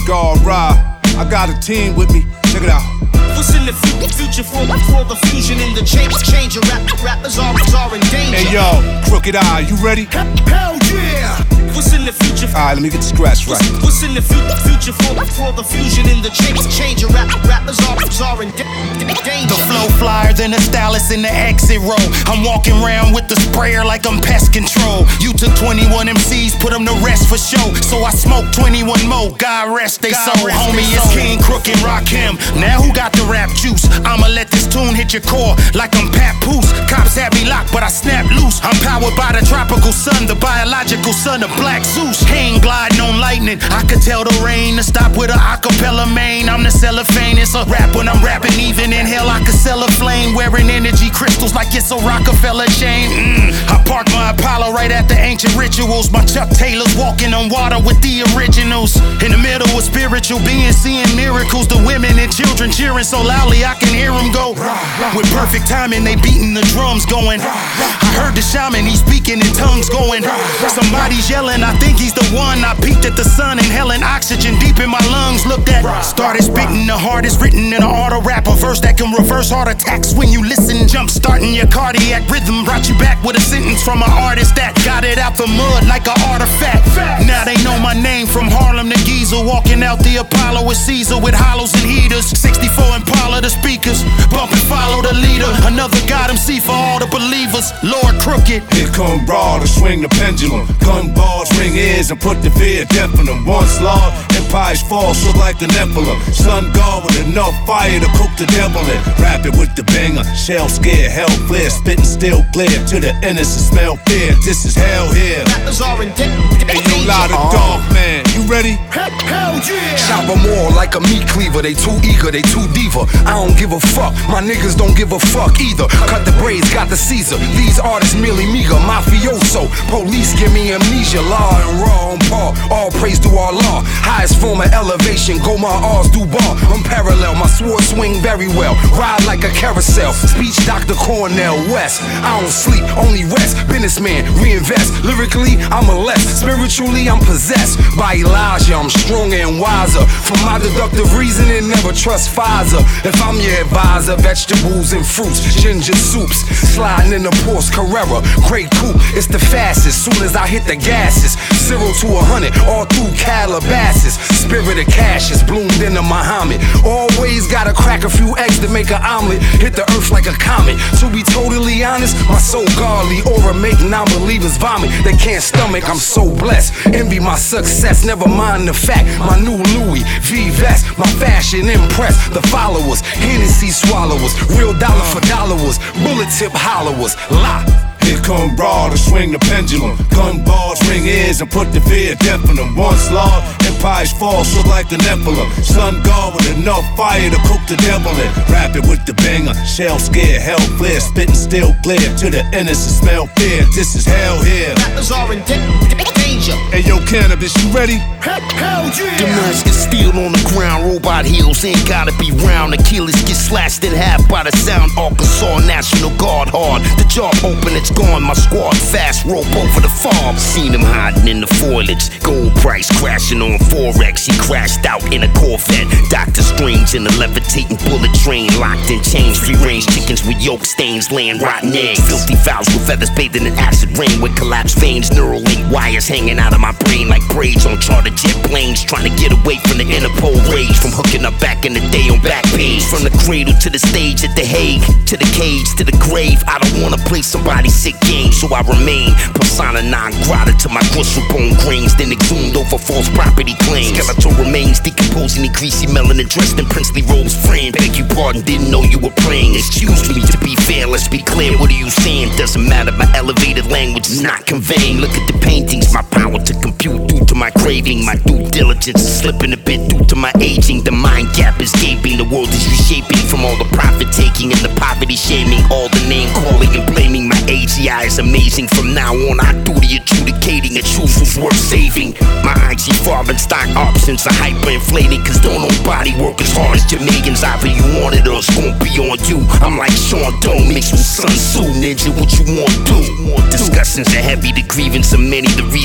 God ride. I got a team with me, check it out. What's in the future for the fusion in the change of rappers are in danger. Hey yo, Crooked Eye, you ready? Hell yeah! What's in the future? Alright, let me get the scratch right. What's in the future for the fusion in the change of rappers are in danger. The flow flyer than a stylist in the exit row. I'm walking around with the sprayer like I'm pest control. You took 21 MCs, put them to rest for show. So I smoke 21 more, God rest they soul. Homie, it's King Crooked, rock him. Now who got the rap juice? I'ma let this tune hit your core like I'm Pat Poose. Cops had me locked, but I snapped loose. I'm powered by the tropical sun, the biological son of Black Zeus. Hang gliding on lightning. I could tell the rain to stop with a acapella main. I'm the cellophane. It's a rap when I'm rapping. Even in hell, I could sell a flame. Wearing energy crystals like it's a Rockefeller chain. I park my Apollo right at the ancient rituals. My Chuck Taylor's walking on water with the originals. In the middle of spiritual beings, seeing miracles. The women and children cheering so loudly I can hear them go. With perfect timing, they beating the drums going. I heard the shaman, he's speaking in tongues going. Somebody's yelling, I think he's the one. I peeked at the sun, inhaling oxygen deep in my lungs. Looked at, started spitting the hardest written in an auto rap. A verse that can reverse heart attacks when you listen. Jump starting your cardiac rhythm. Brought you back with a sentence from an artist that got it out the mud like an artifact. Now they know my name from Harlem to Giza. Walking out the Apollo with Caesar with hollows and heaters. 64 Impala, the speakers. Bump and follow the leader. Another God MC for all the believers. Lord Crooked. Here come Raw to swing the pendulum. Gun balls, ring ears, and put the fear death in them. Once Lord, empires fall so like the Nephilim. Sun God with enough fire to cook the devil in. Rap it with the banger. Shell scared, hell clear. Spitting still clear to the innocent smell fear. This is hell here. Rappers are in danger. Hey, you lot of dog man, you ready? Hell yeah! Chop them all like a meat cleaver. They too eager, they too diva. I don't give a fuck, my niggas don't give a fuck either. Cut the braids, got the Caesar. These artists merely meager, mafioso. Police give me amnesia, law and raw on par. All praise to Allah. Highest form of elevation, go my R's do bar. I'm parallel, my sword swing very well. Ride like a carousel. Speech Dr. Cornell West. I don't sleep, only rest. Businessman, reinvest. Lyrically, I'm a less. Spiritually, I'm possessed by Elijah. I'm stronger and wiser. For my deductive reasoning, never trust Pfizer. If I'm your advisor, vegetables and fruits, ginger soups, sliding in the Porsche Carrera, Grey Coupe, it's the fastest. Soon as I hit the gases, 0 to 100, all through Calabasas. Spirit of cash is bloomed into Muhammad. Always gotta crack a few eggs to make an omelet. Hit the earth like a comet. To be totally honest, my soul godly aura make non-believers vomit. They can't stomach, I'm so blessed. Envy my success, never mind the fact. My new Louis V vest, my fashion impress the followers. Hennessy swallowers, real dollar for dollars, bullet tip hollowers. Lock. Here come Raw to swing the pendulum. Gun balls, ring ears, and put the fear death in them. Once Lord, empires fall so like the Nephilim. Sun God with enough fire to cook the devil in. Rap it with the banger. Shell scared, hell clear. Spitting still clear to the innocent smell fear. This is hell here. Rappers are in danger. Hey yo, Cannabis, you ready? Hell yeah! Damascus steel on the ground, robot heels ain't gotta be round. Achilles get slashed in half by the sound. Arkansas National Guard hard. The job open, it's gone. My squad fast rope over the farm. Seen him hiding in the foliage. Gold price crashing on Forex. He crashed out in a Corvette. Doctor Strange in a levitating bullet train. Locked in chains. Free range chickens with yolk stains. Laying rotten eggs. Filthy fouls with feathers bathing in acid rain. With collapsed veins. Neural link wires hanging out of my brain like braids on charter jet planes. Trying to get away from the Interpol rage. From hooking up back in the day on back page. From the cradle to the stage at the Hague. To the cage, to the grave. I don't wanna play somebody's sick game, so I remain persona non grata to my gristle bone grains. Then exhumed over false property claims. Skeletal remains decomposing in greasy melanin dressed in princely robes. Friend, beg your pardon, didn't know you were praying. Excuse me, to be fair, let's be clear. What are you saying? Doesn't matter, my elevated language is not conveying. Look at the paintings, my power to compute due to my craving. My due diligence is slipping a bit due to my aging. The mind gap is gaping, the world is reshaping from all the profit taking and the poverty shaming. All the name calling and blaming. My AGI is amazing. From now on, I do the adjudicating. A truth was worth saving. My IG foreign stock options are hyperinflating. Cause don't nobody work as hard as Jamaicans. Either you want it or it's gon' be on you. I'm like Sean Doe mixed with Sun Tzu. Ninja, what you want to do? Discussions are heavy, the grievance of many. The reasons are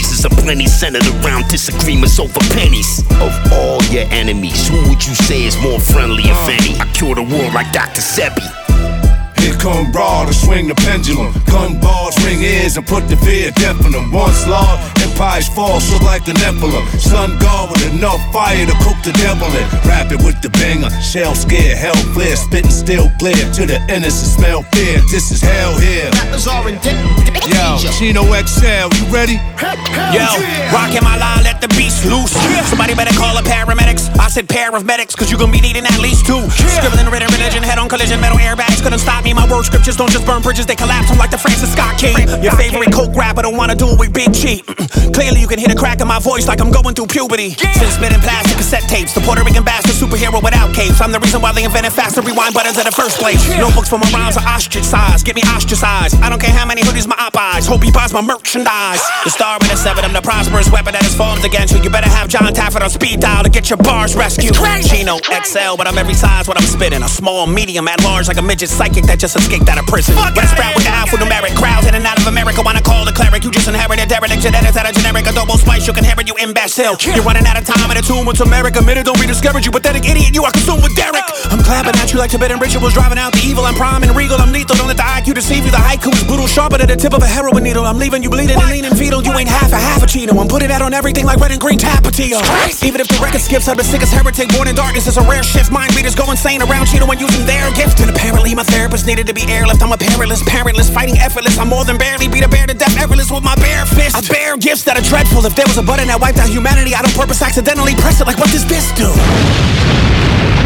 plenty centered around disagreements over pennies. Of all your enemies, who would you say is more friendly, if any? I cure the world like Dr. Sebi. Here come Raw to swing the pendulum. Gun balls, ring ears, and put the fear death in them. Once law, empires fall, so like the Nephilim. Sun God with enough fire to cook the devil in. Rap it with the banger, shell scared, hell clear. Spitting still clear to the innocent smell fear. This is hell here. Rappers are in Yo, Chino XL, you ready? Yo, rockin' my line, let the beast loose. Somebody better call the paramedics. I said pair of medics, cause you gon' be needing at least two. Scribbling written religion, head on collision, metal airbags couldn't stop me. My word scriptures don't just burn bridges, they collapse them like the Francis Scott Key. Your favorite coke rapper don't wanna do it with Big G. Clearly you can hear the crack in my voice like I'm going through puberty. Since spitting plastic cassette tapes, the Puerto Rican bastard superhero without capes. I'm the reason why they invented faster rewind buttons in the first place. Notebooks for my rhymes are ostracized, get me ostracized. I don't care how many hoodies my op eyes, hope he buys my merchandise. The star with the seven, I'm the prosperous weapon that is formed against you. You better have John Taffet on speed dial to get your bars rescued. Chino XL, but I'm every size when I'm spitting. A small, medium, at large, like a midget psychic that just escaped out of prison. When I sprout with the alphanumeric crowds in and out of America, wanna call the cleric. You just inherited derelict genetics out of generic adobo spice. You can hear it, you imbecile. You're running out of time in a tune with America. Admit it, don't be discouraged, you pathetic idiot. You are consumed with Derek. I'm clapping at you like Tibetan rituals, driving out the evil. I'm prime and regal, I'm lethal. Don't let the IQ deceive you. The haiku is brutal, sharper than the tip of a heroin needle. I'm leaving you bleeding and leaning fetal. You ain't half a Chino. I'm putting that on everything like red and green Tapatio. Even if the record skips, I'm the sickest heretic. Born in darkness is a rare shift. Mind readers go insane around Chino when using their gift. And apparently my therapist needed to be airlift. I'm a perilous, parentless, fighting effortless. I'm more than barely beat a bear to death, effortless with my bare fist. I bear gifts that are dreadful. If there was a button that wiped out humanity, I'd on purpose accidentally press it. Like what does this do?